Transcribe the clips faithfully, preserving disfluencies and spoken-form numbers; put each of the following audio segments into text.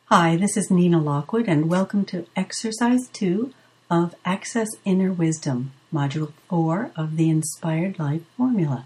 Hi, this is Nina Lockwood, and welcome to Exercise two of Access Inner Wisdom, Module four of the Inspired Life Formula.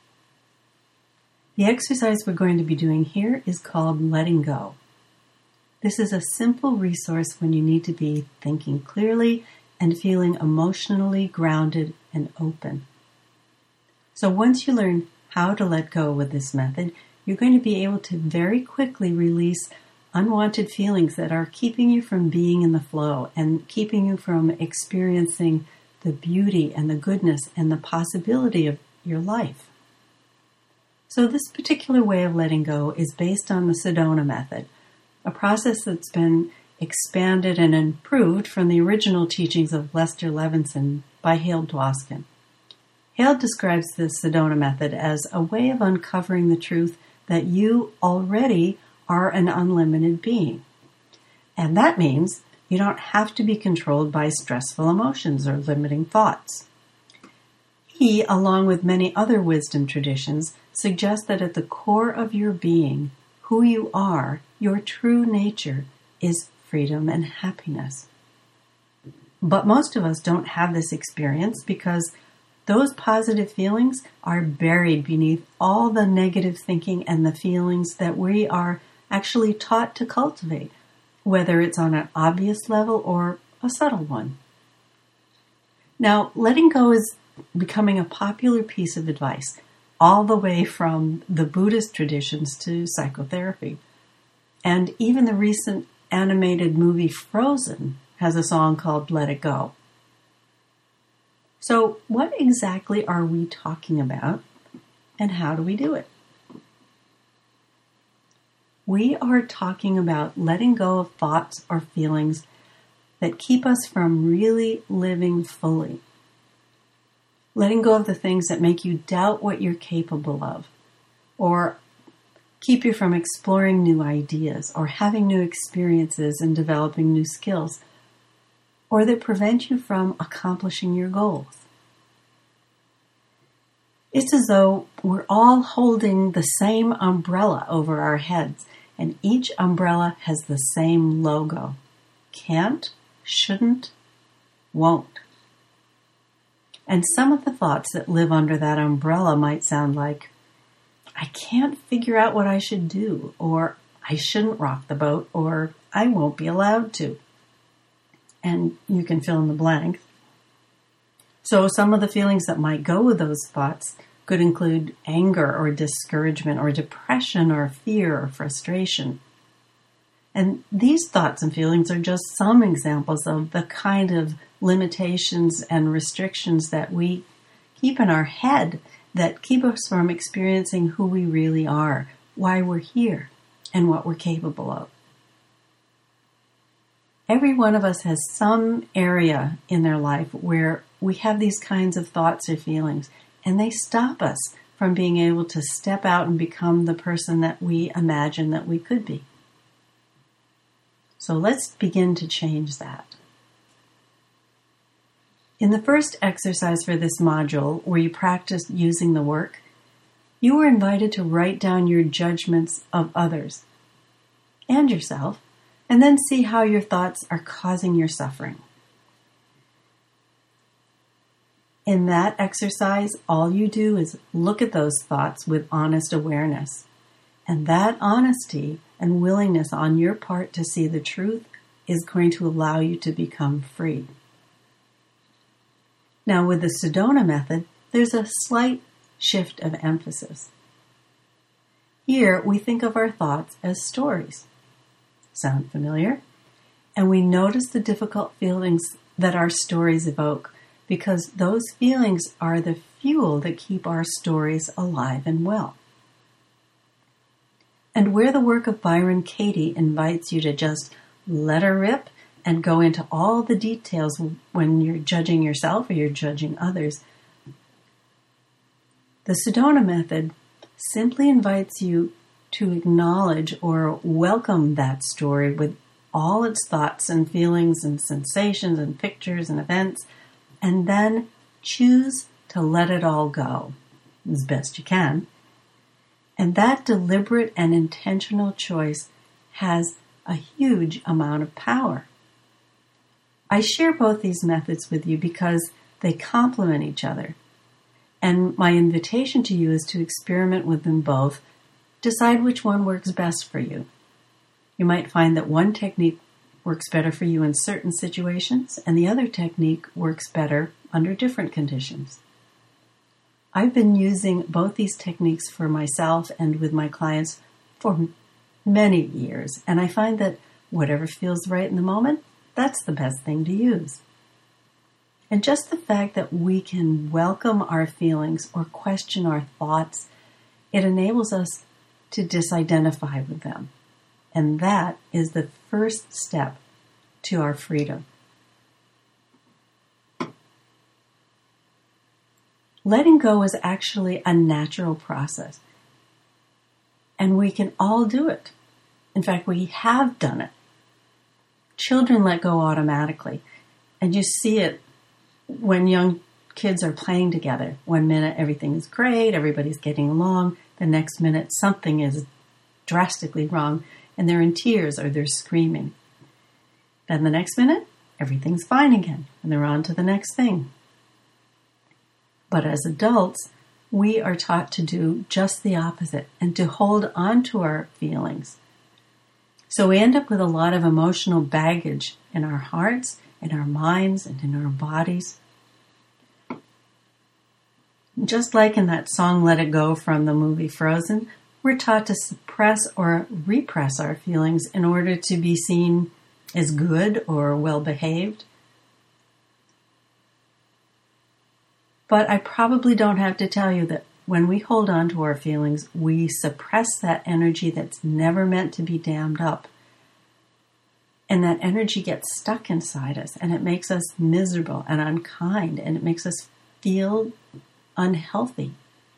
The exercise we're going to be doing here is called Letting Go. This is a simple resource when you need to be thinking clearly and feeling emotionally grounded and open. So once you learn how to let go with this method, you're going to be able to very quickly release unwanted feelings that are keeping you from being in the flow and keeping you from experiencing the beauty and the goodness and the possibility of your life. So this particular way of letting go is based on the Sedona method, a process that's been expanded and improved from the original teachings of Lester Levinson by Hale Dwoskin. Hale describes the Sedona method as a way of uncovering the truth that you already are an unlimited being. And that means you don't have to be controlled by stressful emotions or limiting thoughts. He, along with many other wisdom traditions, suggests that at the core of your being, who you are, your true nature, is freedom and happiness. But most of us don't have this experience because those positive feelings are buried beneath all the negative thinking and the feelings that we are actually taught to cultivate, whether it's on an obvious level or a subtle one. Now, letting go is becoming a popular piece of advice, all the way from the Buddhist traditions to psychotherapy. And even the recent animated movie Frozen has a song called Let It Go. So what exactly are we talking about, and how do we do it? We are talking about letting go of thoughts or feelings that keep us from really living fully. Letting go of the things that make you doubt what you're capable of, or keep you from exploring new ideas, or having new experiences and developing new skills, or that prevent you from accomplishing your goals. It's as though we're all holding the same umbrella over our heads, and each umbrella has the same logo. Can't, shouldn't, won't. And some of the thoughts that live under that umbrella might sound like, I can't figure out what I should do, or I shouldn't rock the boat, or I won't be allowed to. And you can fill in the blank. So some of the feelings that might go with those thoughts could include anger or discouragement or depression or fear or frustration. And these thoughts and feelings are just some examples of the kind of limitations and restrictions that we keep in our head that keep us from experiencing who we really are, why we're here, and what we're capable of. Every one of us has some area in their life where we have these kinds of thoughts or feelings, and they stop us from being able to step out and become the person that we imagine that we could be. So let's begin to change that. In the first exercise for this module, where you practiced using the work, you were invited to write down your judgments of others and yourself, and then see how your thoughts are causing your suffering. In that exercise, all you do is look at those thoughts with honest awareness. And that honesty and willingness on your part to see the truth is going to allow you to become free. Now, with the Sedona method, there's a slight shift of emphasis. Here, we think of our thoughts as stories. Sound familiar? And we notice the difficult feelings that our stories evoke, because those feelings are the fuel that keep our stories alive and well. And where the work of Byron Katie invites you to just let her rip and go into all the details when you're judging yourself or you're judging others, the Sedona method simply invites you to acknowledge or welcome that story with all its thoughts and feelings and sensations and pictures and events, and then choose to let it all go as best you can. And that deliberate and intentional choice has a huge amount of power. I share both these methods with you because they complement each other. And my invitation to you is to experiment with them both. Decide which one works best for you. You might find that one technique works better for you in certain situations, and the other technique works better under different conditions. I've been using both these techniques for myself and with my clients for many years, and I find that whatever feels right in the moment, that's the best thing to use. And just the fact that we can welcome our feelings or question our thoughts, it enables us to disidentify with them. And that is the first step to our freedom. Letting go is actually a natural process. And we can all do it. In fact, we have done it. Children let go automatically. And you see it when young kids are playing together. One minute everything is great, everybody's getting along. The next minute something is drastically wrong and they're in tears or they're screaming. Then the next minute, everything's fine again and they're on to the next thing. But as adults, we are taught to do just the opposite and to hold on to our feelings. So we end up with a lot of emotional baggage in our hearts, in our minds, and in our bodies. Just like in that song Let It Go from the movie Frozen, we're taught to suppress or repress our feelings in order to be seen as good or well-behaved. But I probably don't have to tell you that when we hold on to our feelings, we suppress that energy that's never meant to be dammed up. And that energy gets stuck inside us, and it makes us miserable and unkind, and it makes us feel unhealthy.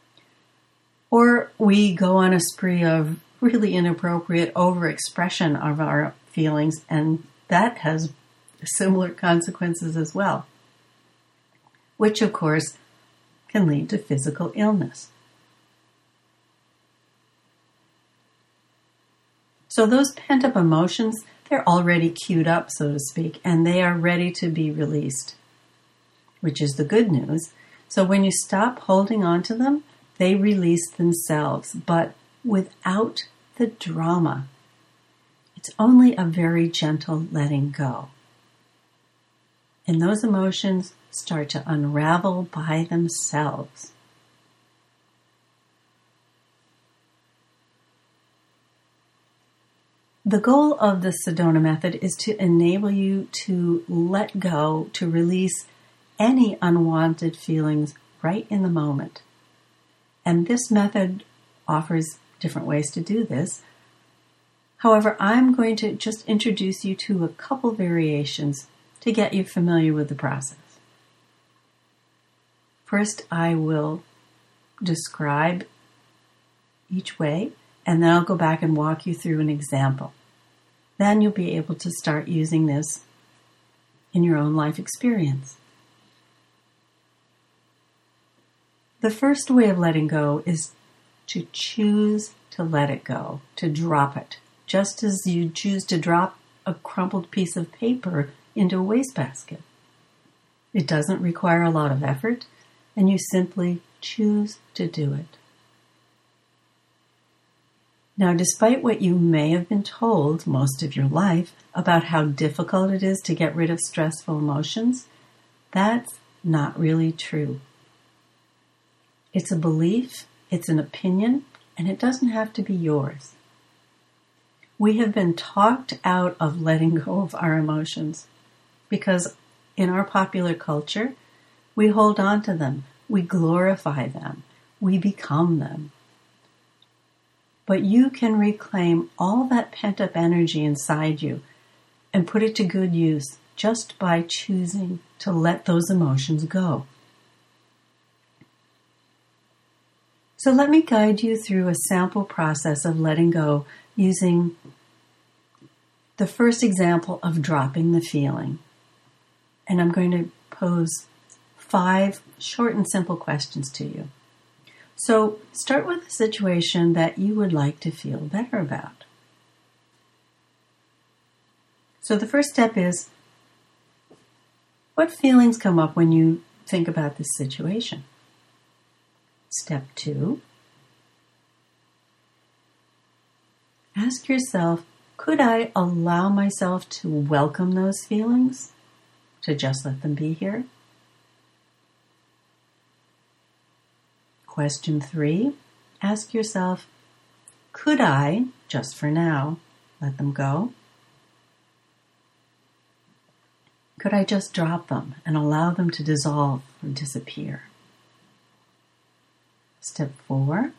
Or we go on a spree of really inappropriate overexpression of our feelings, and that has similar consequences as well, which of course can lead to physical illness. So those pent-up emotions, they're already queued up, so to speak, and they are ready to be released, which is the good news. So when you stop holding on to them, they release themselves, but without the drama. It's only a very gentle letting go. And those emotions start to unravel by themselves. The goal of the Sedona method is to enable you to let go, to release any unwanted feelings right in the moment. And this method offers different ways to do this. However, I'm going to just introduce you to a couple variations to get you familiar with the process. First, I will describe each way, and then I'll go back and walk you through an example. Then you'll be able to start using this in your own life experience. The first way of letting go is to choose to let it go, to drop it, just as you choose to drop a crumpled piece of paper into a wastebasket. It doesn't require a lot of effort, and you simply choose to do it. Now, despite what you may have been told most of your life about how difficult it is to get rid of stressful emotions, that's not really true. It's a belief, it's an opinion, and it doesn't have to be yours. We have been talked out of letting go of our emotions because in our popular culture, we hold on to them, we glorify them, we become them. But you can reclaim all that pent-up energy inside you and put it to good use just by choosing to let those emotions go. So let me guide you through a sample process of letting go using the first example of dropping the feeling. And I'm going to pose five short and simple questions to you. So start with a situation that you would like to feel better about. So the first step is, what feelings come up when you think about this situation? Step two, ask yourself, could I allow myself to welcome those feelings? To just let them be here? Question three, ask yourself, could I, just for now, let them go? Could I just drop them and allow them to dissolve or disappear? Step four,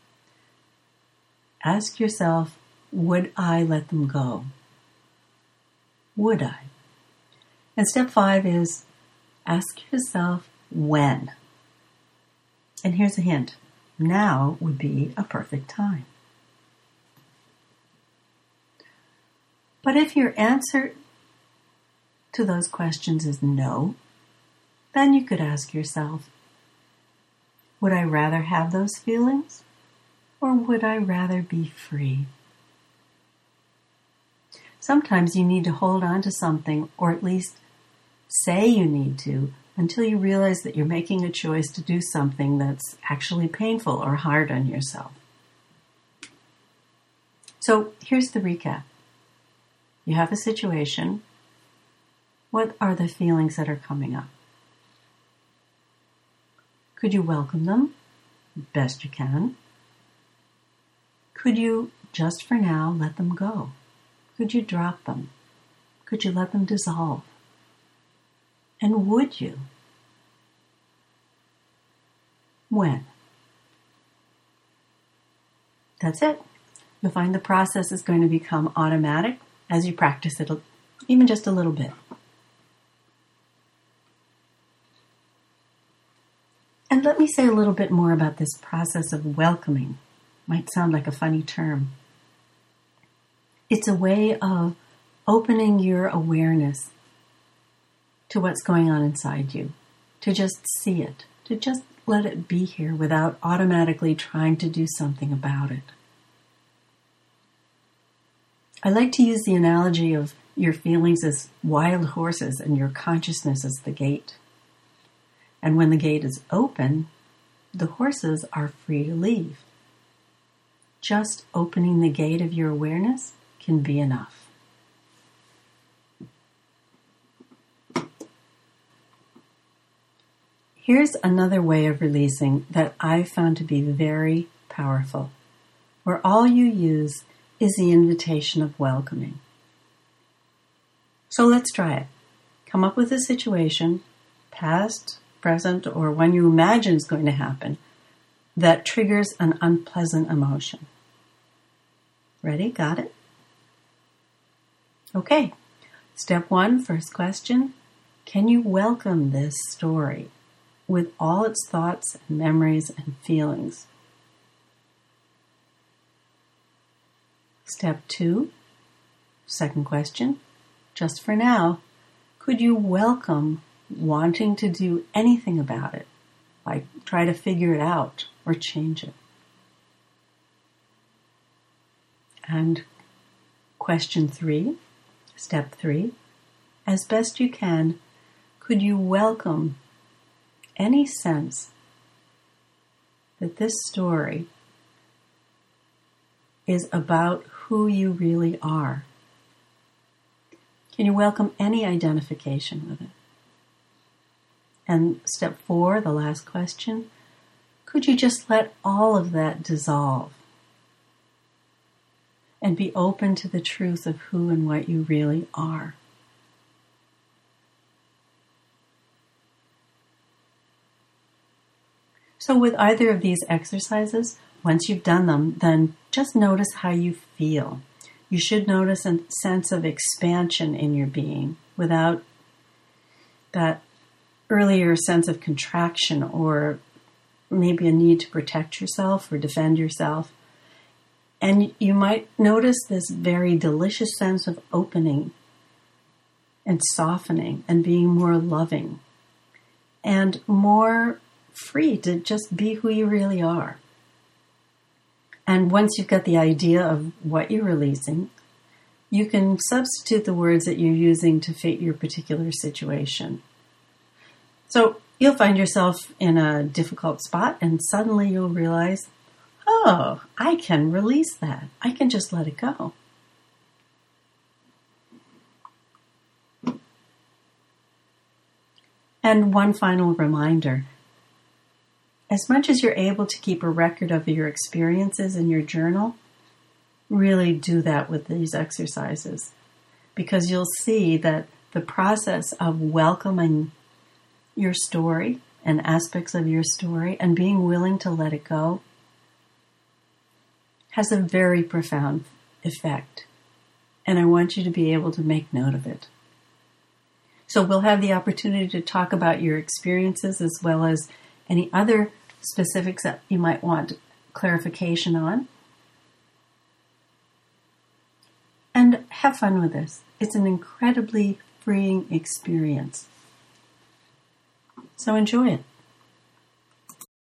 ask yourself, would I let them go? Would I? And step five is, ask yourself, when? And here's a hint. Now would be a perfect time. But if your answer to those questions is no, then you could ask yourself, would I rather have those feelings, or would I rather be free? Sometimes you need to hold on to something, or at least say you need to, until you realize that you're making a choice to do something that's actually painful or hard on yourself. So here's the recap. You have a situation. What are the feelings that are coming up? Could you welcome them best you can? Could you, just for now, let them go? Could you drop them? Could you let them dissolve? And would you? When? That's it. You'll find the process is going to become automatic as you practice it even just a little bit. And let me say a little bit more about this process of welcoming. Might sound like a funny term. It's a way of opening your awareness to what's going on inside you, to just see it, to just let it be here without automatically trying to do something about it. I like to use the analogy of your feelings as wild horses and your consciousness as the gate. And when the gate is open, the horses are free to leave. Just opening the gate of your awareness can be enough. Here's another way of releasing that I've found to be very powerful, where all you use is the invitation of welcoming. So let's try it. Come up with a situation, past, present, or one you imagine is going to happen, that triggers an unpleasant emotion. Ready? Got it? Okay. Step one, first question. Can you welcome this story with all its thoughts and memories and feelings? Step two, second question. Just for now, could you welcome wanting to do anything about it, like try to figure it out or change it? And question three, step three, as best you can, could you welcome any sense that this story is about who you really are? Can you welcome any identification with it? And step four, the last question, could you just let all of that dissolve and be open to the truth of who and what you really are? So with either of these exercises, once you've done them, then just notice how you feel. You should notice a sense of expansion in your being without that earlier sense of contraction or maybe a need to protect yourself or defend yourself. And you might notice this very delicious sense of opening and softening and being more loving and more free to just be who you really are. And once you've got the idea of what you're releasing, You can substitute the words that you're using to fit your particular situation. So you'll find yourself in a difficult spot and suddenly you'll realize, oh, I can release that. I can just let it go. And one final reminder. As much as you're able to keep a record of your experiences in your journal, really do that with these exercises, because you'll see that the process of welcoming your story and aspects of your story and being willing to let it go has a very profound effect. And I want you to be able to make note of it. So we'll have the opportunity to talk about your experiences as well as any other specifics that you might want clarification on. And have fun with this. It's an incredibly freeing experience. So enjoy it.